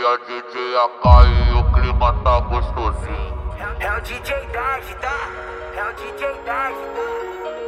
a DJ AK e o clima tá gostosinho. É o DJ Dad, tá? É o DJ Dad, tá?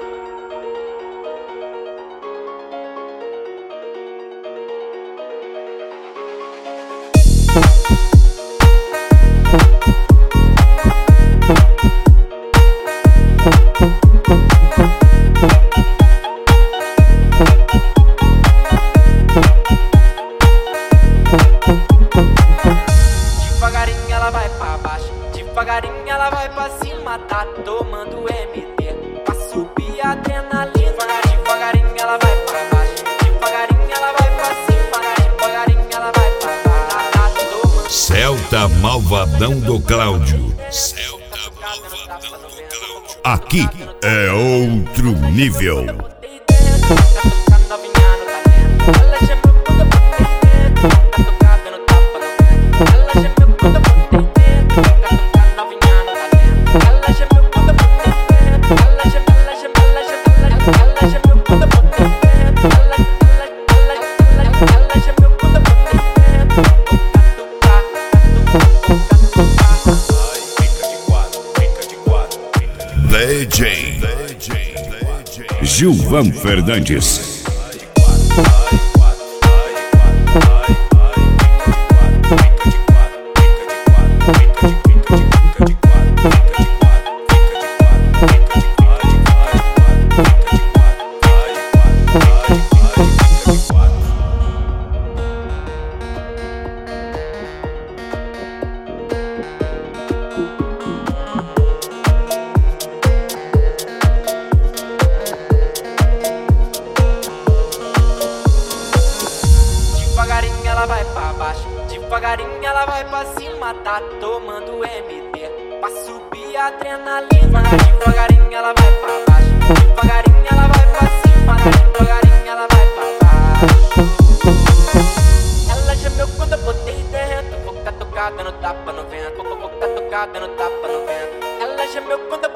Devagarinho ela vai pra baixo, devagarinho ela vai pra cima, tá tomando MD pra subir a adrenalina. Devagarinho ela vai pra baixo, devagarinho ela vai pra cima, devagarinho ela vai pra baixo, tá tomando. Celta Malvadão do Cláudio. Celta Malvadão do Cláudio. Aqui é outro nível. DJ Gilvan Fernandes. Devagarinho ela vai pra baixo, devagarinho ela vai pra cima, tá tomando MD pra subir a adrenalina. Devagarinho ela vai pra baixo, devagarinho ela vai pra cima, devagarinho ela vai pra baixo. Ela gemeu quando eu botei dentro, boca tocada no tapa no vento, boca tocada no tapa no vento. Ela gemeu quando eu